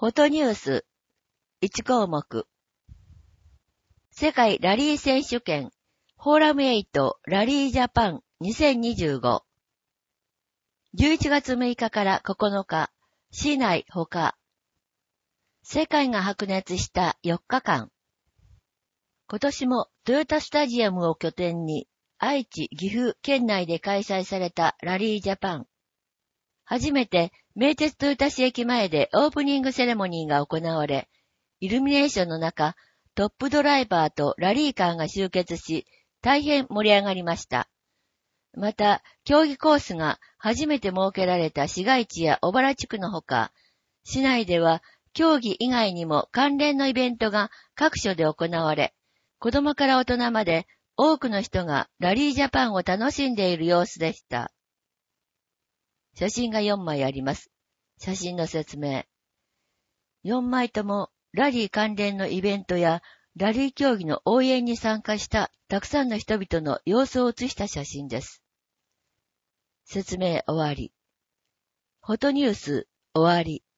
フォトニュース1項目。世界ラリー選手権フォーラム8ラリージャパン2025。11月6日から9日、市内ほか。世界が白熱した4日間。今年もトヨタスタジアムを拠点に愛知、岐阜県内で開催されたラリージャパン。初めて名鉄豊田市駅前でオープニングセレモニーが行われ、イルミネーションの中、トップドライバーとラリーカーが集結し、大変盛り上がりました。また、競技コースが初めて設けられた市街地や小原地区のほか、市内では競技以外にも関連のイベントが各所で行われ、子供から大人まで多くの人がラリージャパンを楽しんでいる様子でした。写真が4枚あります。写真の説明。4枚ともラリー関連のイベントやラリー競技の応援に参加したたくさんの人々の様子を写した写真です。説明終わり。フォトニュース終わり。